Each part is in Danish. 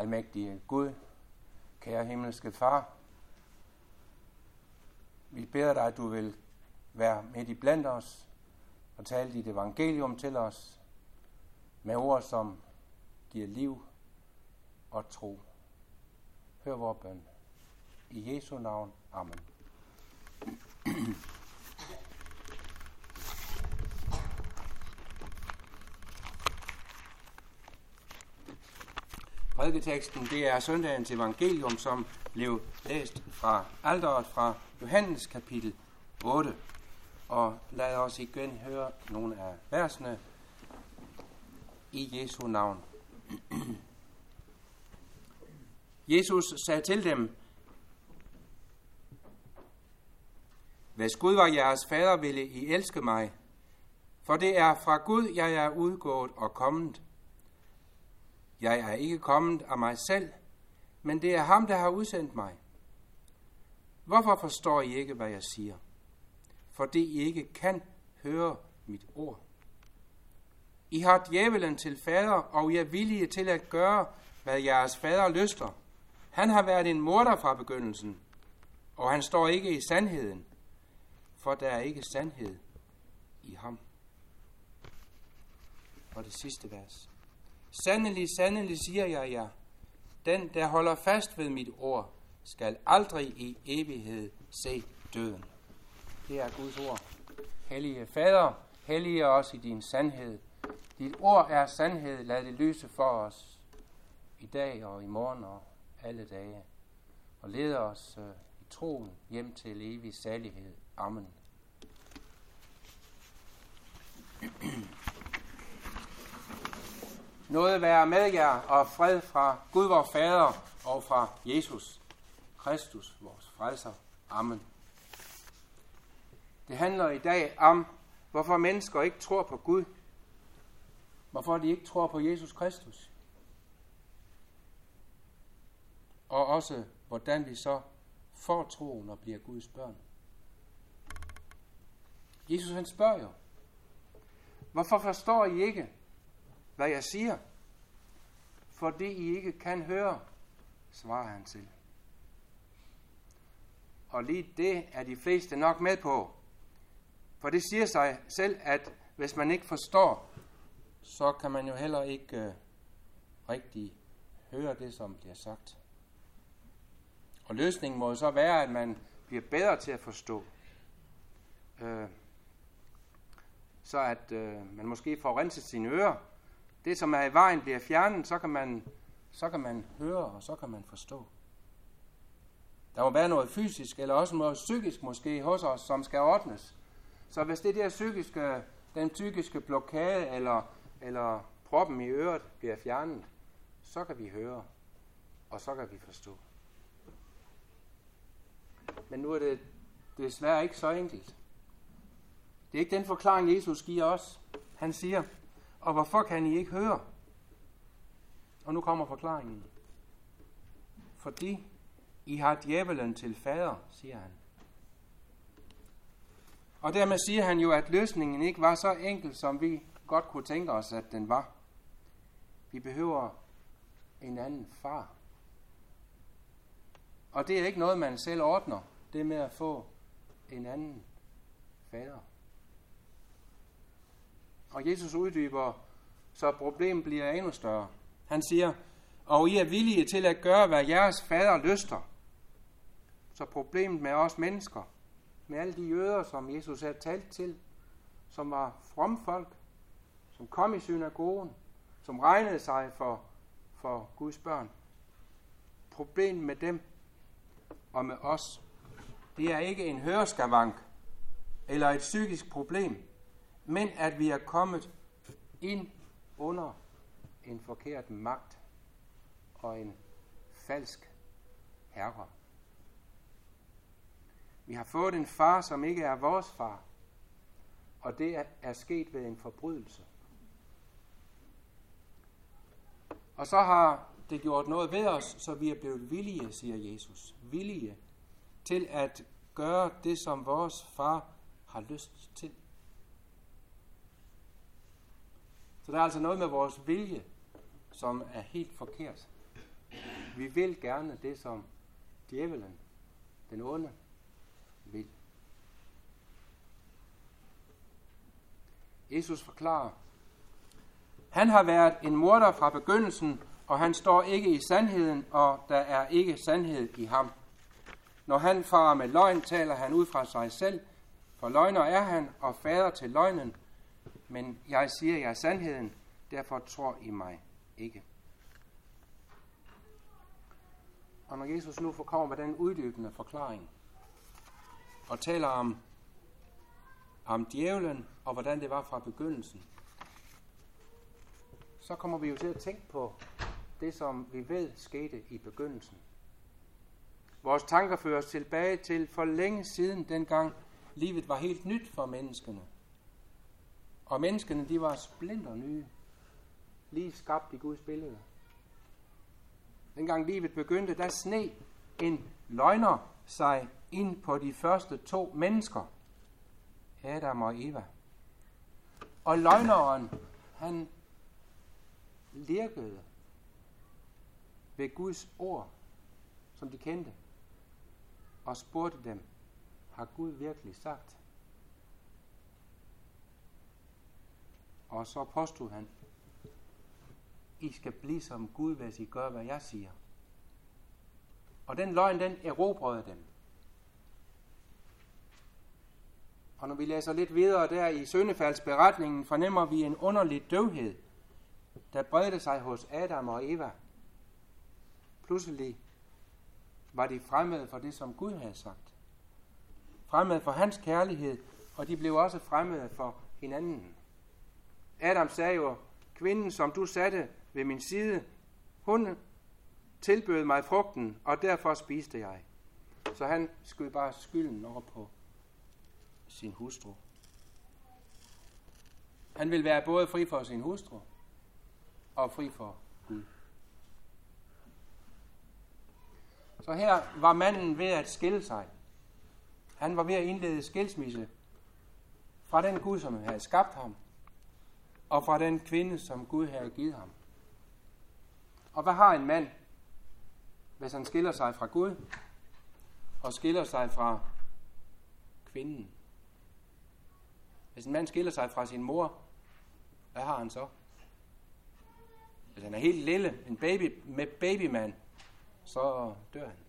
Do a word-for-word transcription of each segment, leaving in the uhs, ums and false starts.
Almægtige Gud, kære himmelske Far, vi beder dig, at du vil være midt i blandt os og tale dit evangelium til os med ord, som giver liv og tro. Hør vores bøn. I Jesu navn. Amen. Prædiketeksten, det er søndagens evangelium, som blev læst fra alteret fra Johannes kapitel otte. Og lad os igen høre nogle af versene i Jesu navn. Jesus sagde til dem: Hvis Gud var jeres fader, ville I elske mig, for det er fra Gud, jeg er udgået og kommet. Jeg er ikke kommet af mig selv, men det er ham, der har udsendt mig. Hvorfor forstår I ikke, hvad jeg siger? Fordi I ikke kan høre mit ord. I har djævelen til fader, og I er villige til at gøre, hvad jeres fader lyster. Han har været en morder fra begyndelsen, og han står ikke i sandheden, for der er ikke sandhed i ham. Og det sidste vers. Sandelig, sandelig siger jeg jer, den, der holder fast ved mit ord, skal aldrig i evighed se døden. Det er Guds ord. Hellige Fader, hellige os i din sandhed. Dit ord er sandhed, lad det lyse for os i dag og i morgen og alle dage. Og led os uh, i troen hjem til evig salighed. Amen. Noget være med jer, og fred fra Gud vor Fader og fra Jesus Kristus, vores frelser. Amen. Det handler i dag om, hvorfor mennesker ikke tror på Gud. Hvorfor de ikke tror på Jesus Kristus. Og også, hvordan vi så får troen og bliver Guds børn. Jesus han spørger jo, hvorfor forstår I ikke, hvad jeg siger? Fordi I ikke kan høre, svarer han til. Og lige det er de fleste nok med på. For det siger sig selv, at hvis man ikke forstår, så kan man jo heller ikke uh, rigtig høre det, som bliver sagt. Og løsningen må jo så være, at man bliver bedre til at forstå. Uh, så at uh, man måske får renset sine ører. Det, som er i vejen, bliver fjernet, så kan man, så kan man høre, og så kan man forstå. Der må være noget fysisk, eller også noget psykisk måske hos os, som skal ordnes. Så hvis det der psykiske, den psykiske blokade, eller, eller proppen i øret bliver fjernet, så kan vi høre, og så kan vi forstå. Men nu er det desværre ikke så enkelt. Det er ikke den forklaring, Jesus giver os. Han siger, og hvorfor kan I ikke høre? Og nu kommer forklaringen. Fordi I har djævelen til fader, siger han. Og dermed siger han jo, at løsningen ikke var så enkel, som vi godt kunne tænke os, at den var. Vi behøver en anden far. Og det er ikke noget, man selv ordner. Det med at få en anden fader. Og Jesus uddyber, så problemet bliver endnu større. Han siger, og I er villige til at gøre, hvad jeres fader lyster. Så problemet med os mennesker, med alle de jøder, som Jesus havde talt til, som var fromme folk, som kom i synagogen, som regnede sig for, for Guds børn. Problemet med dem og med os, det er ikke en høreskavank eller et psykisk problem, men at vi er kommet ind under en forkert magt og en falsk herre. Vi har fået en far, som ikke er vores far, og det er, er sket ved en forbrydelse. Og så har det gjort noget ved os, så vi er blevet villige, siger Jesus. Villige til at gøre det, som vores far har lyst til. Så der er altså noget med vores vilje, som er helt forkert. Vi vil gerne det, som djævelen, den onde, vil. Jesus forklarer, han har været en morder fra begyndelsen, og han står ikke i sandheden, og der er ikke sandhed i ham. Når han farer med løgn, taler han ud fra sig selv, for løgner er han og fader til løgnen. Men jeg siger jer sandheden, derfor tror I mig ikke. Og når Jesus nu kommer med den uddybende forklaring, og taler om, om djævlen, og hvordan det var fra begyndelsen, så kommer vi jo til at tænke på det, som vi ved skete i begyndelsen. Vores tanker fører os tilbage til for længe siden, dengang livet var helt nyt for menneskene. Og menneskene, de var splinter nye, lige skabt i Guds billede. Dengang livet begyndte, der sne en løgner sig ind på de første to mennesker, Adam og Eva. Og løgneren, han lirkede ved Guds ord, som de kendte, og spurgte dem, har Gud virkelig sagt? Og så påstod han, I skal blive som Gud, hvis I gør, hvad jeg siger. Og den løgn, den erobrede dem. Og når vi læser lidt videre der i syndefaldsberetningen, fornemmer vi en underlig døvhed, der bredte sig hos Adam og Eva. Pludselig var de fremmede for det, som Gud havde sagt. Fremmede for hans kærlighed, og de blev også fremmede for hinanden. Adam sagde jo, kvinden, som du satte ved min side, hun tilbød mig frugten, og derfor spiste jeg. Så han skød bare skylden over på sin hustru. Han ville være både fri for sin hustru og fri for Gud. Så her var manden ved at skille sig. Han var ved at indlede skilsmisse fra den Gud, som havde skabt ham, og fra den kvinde, som Gud havde givet ham. Og hvad har en mand, hvis han skiller sig fra Gud, og skiller sig fra kvinden? Hvis en mand skiller sig fra sin mor, hvad har han så? Hvis han er helt lille, en baby med babymand, så dør han.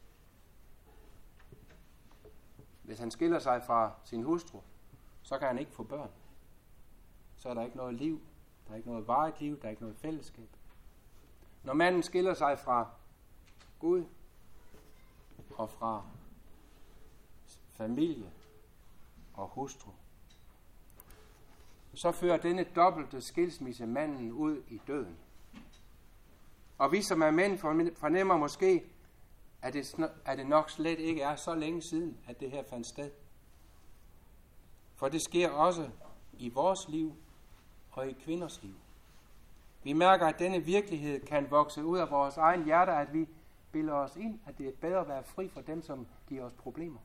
Hvis han skiller sig fra sin hustru, så kan han ikke få børn. Så er der ikke noget liv, der er ikke noget varigt liv, der er ikke noget fællesskab. Når manden skiller sig fra Gud og fra familie og hustru, så fører denne dobbelte skilsmisse manden ud i døden. Og vi som er mænd fornemmer måske, at det, at det nok slet ikke er så længe siden, at det her fandt sted. For det sker også i vores liv og i kvinders liv. Vi mærker, at denne virkelighed kan vokse ud af vores egen hjerter, at vi bilder os ind, at det er bedre at være fri for dem, som giver os problemer.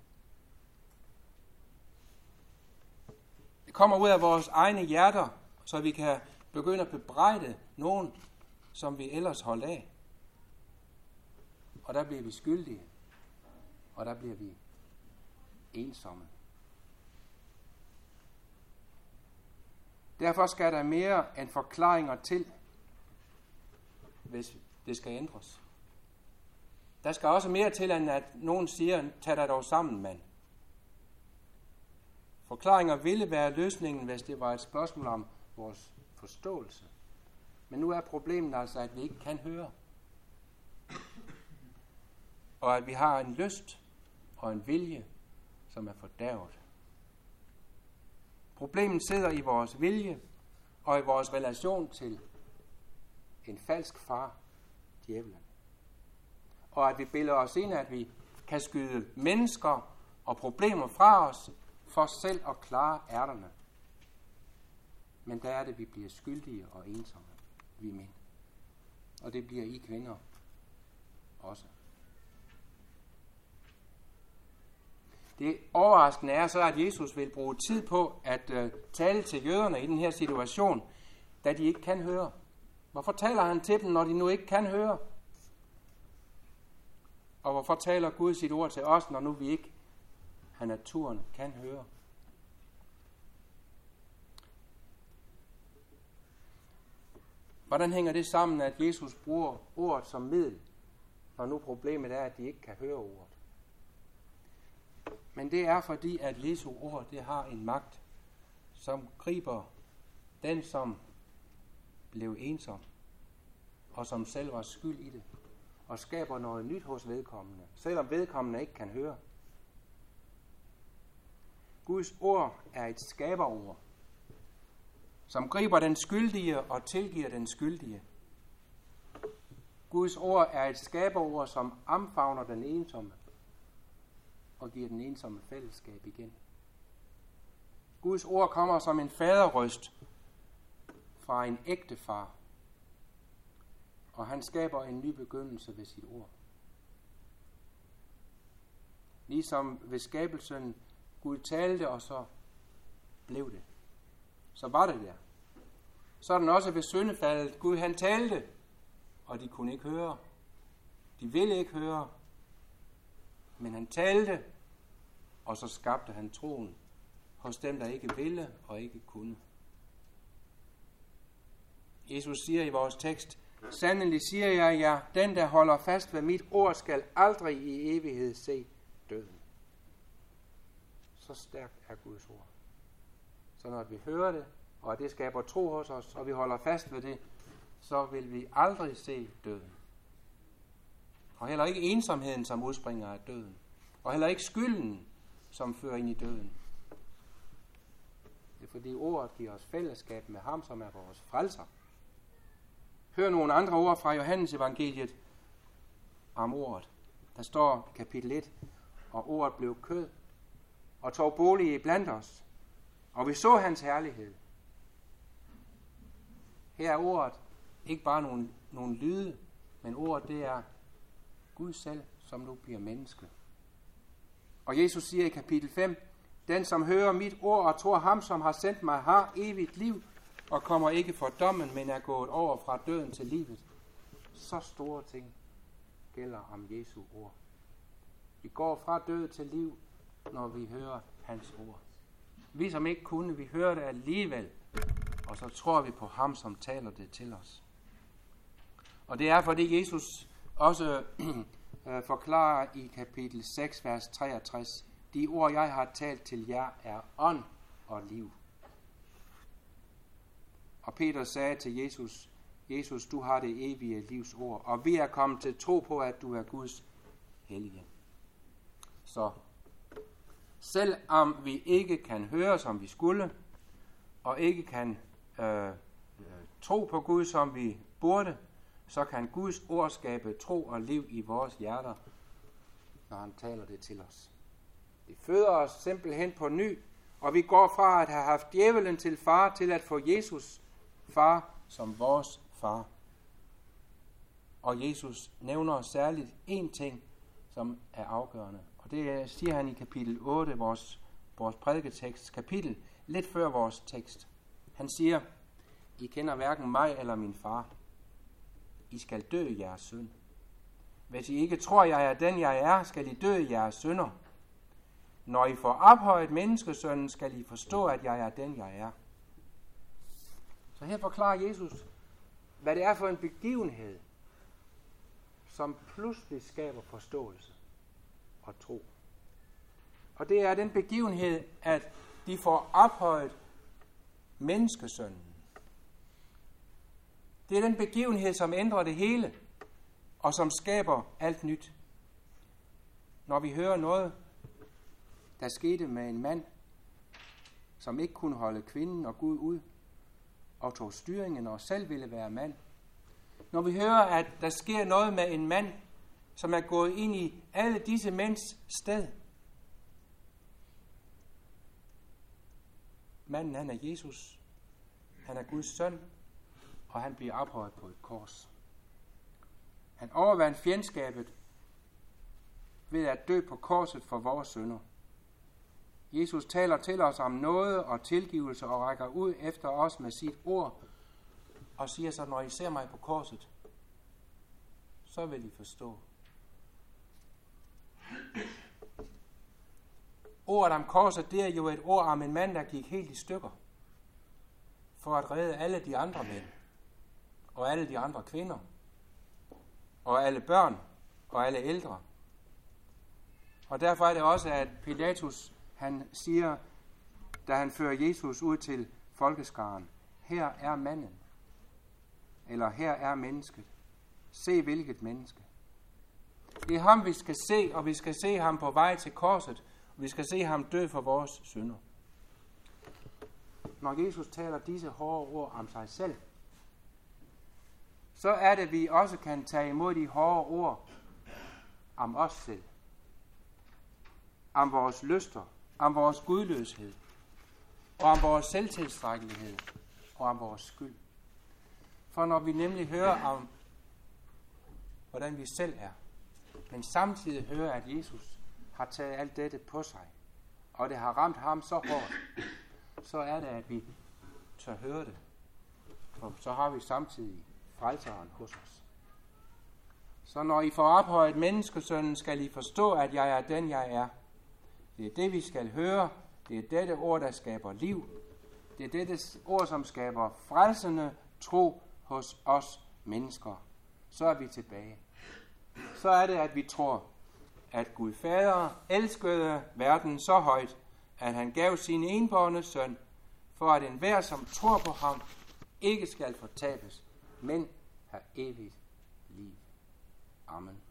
Det kommer ud af vores egne hjerter, så vi kan begynde at bebrejde nogen, som vi ellers holder af. Og der bliver vi skyldige, og der bliver vi ensomme. Derfor skal der mere end forklaringer til, hvis det skal ændres. Der skal også mere til, end at nogen siger, tag dig dog sammen, mand. Forklaringer ville være løsningen, hvis det var et spørgsmål om vores forståelse. Men nu er problemet altså, at vi ikke kan høre. Og at vi har en lyst og en vilje, som er fordærvet. Problemet sidder i vores vilje og i vores relation til en falsk far, djævlen. Og at vi bilder os ind, at vi kan skyde mennesker og problemer fra os, for selv at klare ærterne. Men der er det, vi bliver skyldige og ensomme, vi mænd. Og det bliver I kvinder også. Det overraskende er så, at Jesus vil bruge tid på at uh, tale til jøderne i den her situation, da de ikke kan høre. Hvorfor taler han til dem, når de nu ikke kan høre? Og hvorfor taler Gud sit ord til os, når nu vi ikke af naturen kan høre? Hvordan hænger det sammen, at Jesus bruger ordet som middel, når nu problemet er, at de ikke kan høre ordet? Men det er fordi, at Jesu ord, det har en magt, som griber den, som blev ensom, og som selv var skyld i det, og skaber noget nyt hos vedkommende, selvom vedkommende ikke kan høre. Guds ord er et skaberord, som griber den skyldige og tilgiver den skyldige. Guds ord er et skaberord, som omfavner den ensomme og giver den ensomme fællesskab igen. Guds ord kommer som en faderrøst fra en ægte far, og han skaber en ny begyndelse ved sit ord. Ligesom ved skabelsen Gud talte, og så blev det. Så var det der. Sådan også ved syndefaldet. Gud han talte, og de kunne ikke høre. De ville ikke høre. Men han talte, og så skabte han troen hos dem, der ikke ville og ikke kunne. Jesus siger i vores tekst, sandelig siger jeg jer, den der holder fast ved mit ord, skal aldrig i evighed se døden. Så stærkt er Guds ord. Så når vi hører det, og det skaber tro hos os, og vi holder fast ved det, så vil vi aldrig se døden. Og heller ikke ensomheden, som udspringer af døden. Og heller ikke skylden, som fører ind i døden. Det er fordi ordet giver os fællesskab med ham, som er vores frelser. Hør nogle andre ord fra Johannes evangeliet om ordet. Der står i kapitel et, og ordet blev kød, og tog bolig i blandt os, og vi så hans herlighed. Her er ordet ikke bare nogle, nogle lyde, men ordet det er Gud selv, som nu bliver menneske. Og Jesus siger i kapitel fem, den som hører mit ord og tror ham, som har sendt mig, har evigt liv, og kommer ikke for dommen, men er gået over fra døden til livet. Så store ting gælder om Jesu ord. Vi går fra død til liv, når vi hører hans ord. Vi som ikke kunne, vi hører det alligevel, og så tror vi på ham, som taler det til os. Og det er, fordi Jesus også øh, forklarer i kapitel seks, vers treogtres, de ord, jeg har talt til jer, er ånd og liv. Og Peter sagde til Jesus, Jesus, du har det evige livs ord, og vi er kommet til tro på, at du er Guds hellige. Så selvom vi ikke kan høre, som vi skulle, og ikke kan øh, øh, tro på Gud, som vi burde, så kan Guds ord skabe tro og liv i vores hjerter, når han taler det til os. Det føder os simpelthen på ny, og vi går fra at have haft djævelen til far, til at få Jesus far som vores far. Og Jesus nævner særligt én ting, som er afgørende. Og det siger han i kapitel otte, vores, vores prædiketekst, kapitel lidt før vores tekst. Han siger, I kender hverken mig eller min far. I skal dø i jeres synd. Hvis I ikke tror, jeg er den, jeg er, skal I dø i jeres synder. Når I får ophøjet menneskesønnen, skal I forstå, at jeg er den, jeg er. Så her forklarer Jesus, hvad det er for en begivenhed, som pludselig skaber forståelse og tro. Og det er den begivenhed, at de får ophøjet menneskesønnen. Det er den begivenhed, som ændrer det hele, og som skaber alt nyt. Når vi hører noget, der skete med en mand, som ikke kunne holde kvinden og Gud ud, og tog styringen og selv ville være mand. Når vi hører, at der sker noget med en mand, som er gået ind i alle disse mænds sted. Manden, han er Jesus. Han er Guds søn, og han bliver ophøjet på et kors. Han overvandt fjendskabet ved at dø på korset for vores synder. Jesus taler til os om noget og tilgivelse og rækker ud efter os med sit ord og siger så, når I ser mig på korset, så vil I forstå, ordet om korset, det er jo et ord om en mand, der gik helt i stykker for at redde alle de andre mænd, og alle de andre kvinder, og alle børn, og alle ældre. Og derfor er det også, at Pilatus, han siger, da han fører Jesus ud til folkeskaren, her er manden, eller her er mennesket. Se hvilket menneske. Det er ham, vi skal se, og vi skal se ham på vej til korset, og vi skal se ham dø for vores synder. Når Jesus taler disse hårde ord om sig selv, så er det, at vi også kan tage imod de hårde ord om os selv. Om vores lyster, om vores gudløshed, og om vores selvtilstrækkelighed, og om vores skyld. For når vi nemlig hører om, hvordan vi selv er, men samtidig hører, at Jesus har taget alt dette på sig, og det har ramt ham så hårdt, så er det, at vi tør høre det. For så har vi samtidig frelseren hos os. Så når I får ophøjet menneskesønnen, skal I forstå, at jeg er den, jeg er. Det er det, vi skal høre. Det er dette ord, der skaber liv. Det er dette ord, som skaber frelsende tro hos os mennesker. Så er vi tilbage. Så er det, at vi tror, at Gud Fader elskede verden så højt, at han gav sin enbårne søn, for at enhver, som tror på ham, ikke skal fortabes, men have evigt liv. Amen.